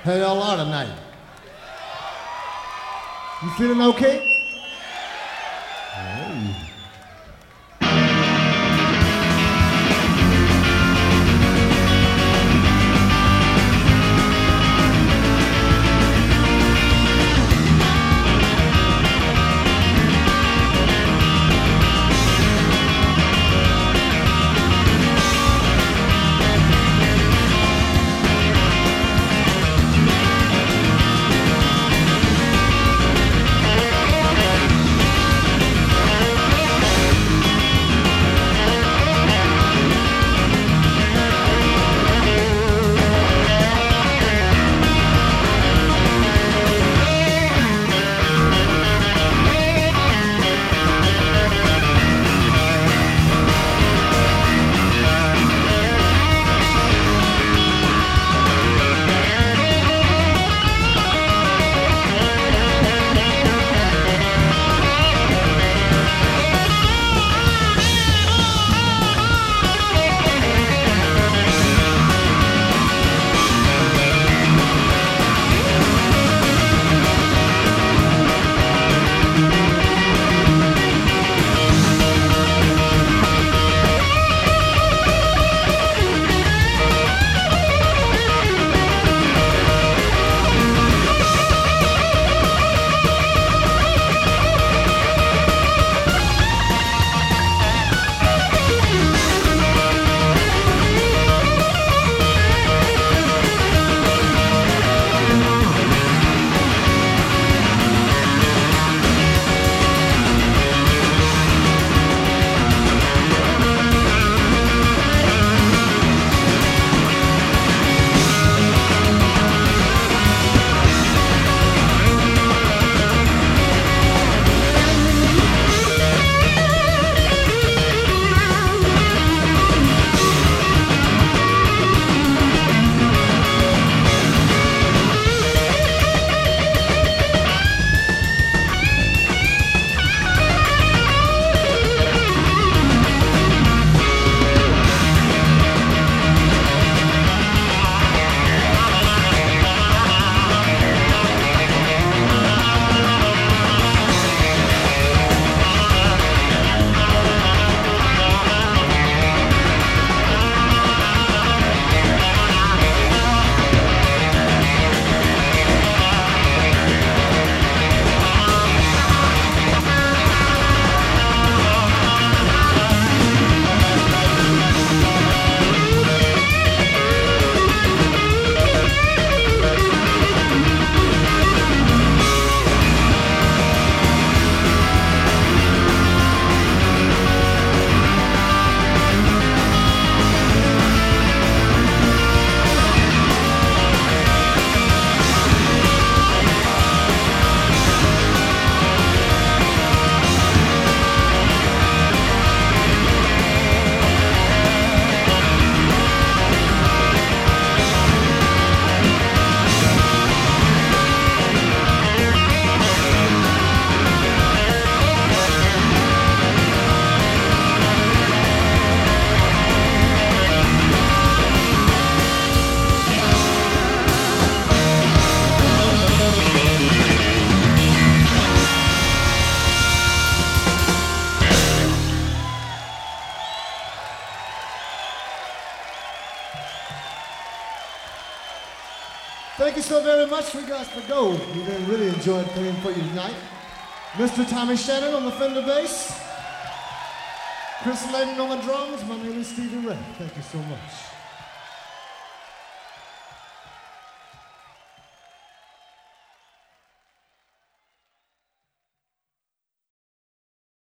How y'all are tonight? You feeling okay? Hey. Thank you so very much. We got to go. We really enjoyed playing for you tonight. Mr. Tommy Shannon on the Fender bass. Chris Layden on the drums. My name is Stevie Ray. Thank you so much.